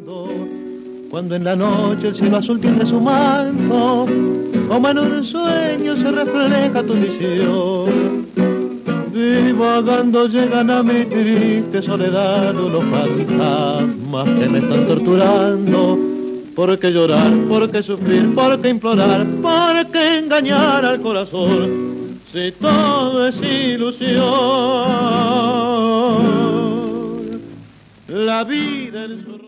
Cuando en la noche el cielo azul tiene su manto, como en un sueño se refleja tu visión. Divagando llegan a mi triste soledad unos fantasmas que me están torturando. ¿Por qué llorar? ¿Por qué sufrir? ¿Por qué implorar? ¿Por qué engañar al corazón? Si todo es ilusión, la vida en su